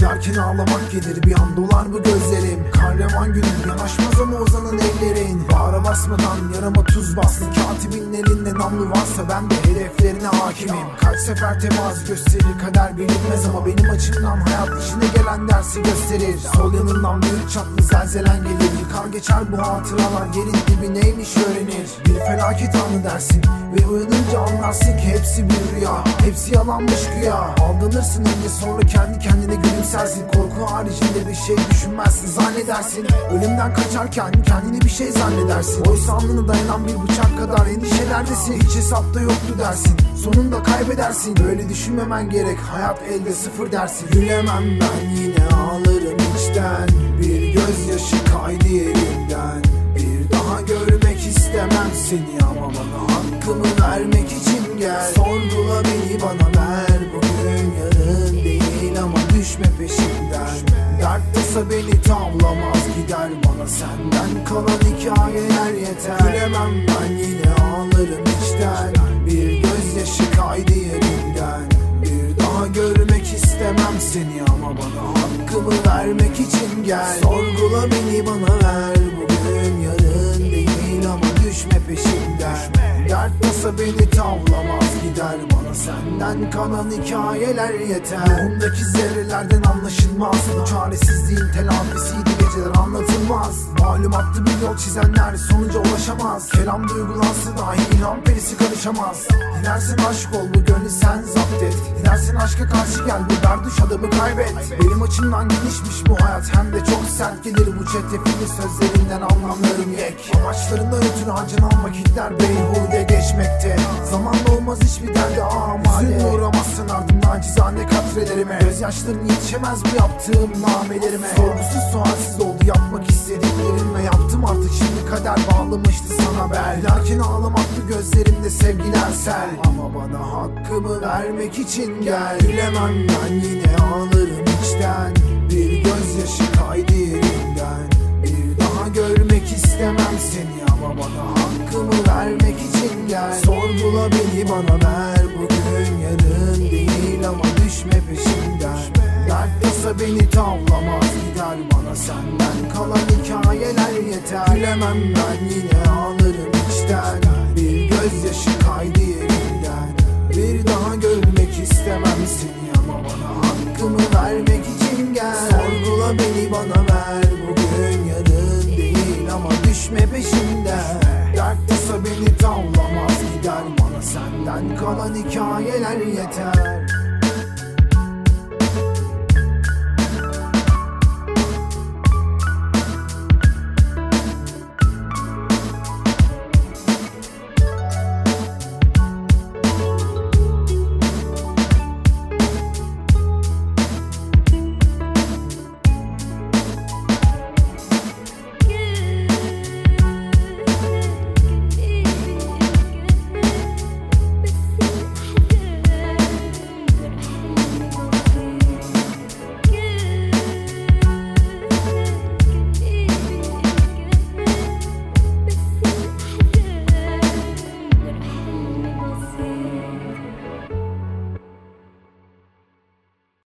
Giderken ağlamak gelir, bir an dolar bu gözlerim. Kahraman günüm yanaşmaz ama uzanan ellerin. Bağra basmadan yarama tuz bastın. Katibin elinde namlu varsa ben de hedeflerine hakimim. Kaç sefer tevazu gösterir kader bilinmez ama benim açımdan hayat işine gelen dersi gösterir. Sol yanından büyük çaplı zelzelen gelir, yıkar geçer bu hatıralar, yerin dibi neymiş öğrenir. Bir felaket anı dersin ve uyanınca anlarsın ki hepsi bir rüya, hepsi yalanmış güya. Aldanırsın önce, sonra kendi kendine gülümsersin. Korku haricinde bir şey düşünmezsin, zannedersin ölümden kaçarken kendini bir şey zannedersin. Oysa alnına dayanan bir bıçak kadar endişelerdesin. Hiç hesapta yoktu dersin, sonunda kaybedersin. Böyle düşünmemen gerek, hayat elde sıfır dersin. Gülemem ben, yine ağlarım içten. Bir gözyaşı kaydı yerimden. Bir daha görmek istemem seni ama bana hakkımı vermek için gel. Sorgula beni, bana ver bugün, yarın değil ama düşme peşimden. Dert tasa beni tavlamaz, gider bana senden kalan hikayeler yeter. Gülemem ben, yine ağlarım içten. Bir gözyaşı kaydı yerimden. Bir daha görmek istemem seni ama bana hakkımı vermek için gel. Sorgula beni, bana ver bugün, yarın değil ama düşme peşimden. Dert tasa beni tavlamaz, gider bana senden kalan hikayeler yeter. Ruhumdaki zerrelerden anlaşılmaz, bu çaresizliğin telafisiydi geceler anlatılmaz. Malumattı bir yol çizenler sonuca ulaşamaz. Kelam duygulansa dahi ilham perisi karışamaz. Dilersen aşk ol, bu gönlü sen zapt et. Dilersen aşka karşı gel, bu berduş adamı kaybet. Benim açımdan genişmiş bu hayat, hem de çok sert gelir bu çetrefilli sözlerinden anlamlarım yek. Amaçlarından ötürü harcanan vakitler beyhude geçmekte. Zamanla olmaz hiçbir derde amade. Üzülme, uğramazsın ardımdan nacizane katrelerime. Gözyaşların yetişemez bu yaptığım namelerime. Sorgusuz sualsiz oldu yapmak istediklerim ve yaptım artık, şimdi kader bağlamıştı sana bel. Lakin ağlamaklı gözlerimde sevgiler sel. Ama bana hakkımı vermek için gel. Gülemem ben, yine ağlarım içten. Bir gözyaşı kaydı yerimden. Bir daha görmek istemem seni ama bana hakkımı vermek için gel. Sorgula beni, bana ver bugün, yarın değil ama düşme peşimden. Dert tasa beni tavlamaz, gider bana senden kalan hikayeler yeter. Gülemem ben, yine ağlarım içten. Bir gözyaşı kaydı yerimden. Bir daha görmek istemem seni ama bana hakkımı vermek için gel. Sorgula beni, bana ver bugün, yarın değil ama düşme peşimden. Dert tasa beni tavlamaz, gider bana senden kalan hikayeler yeter.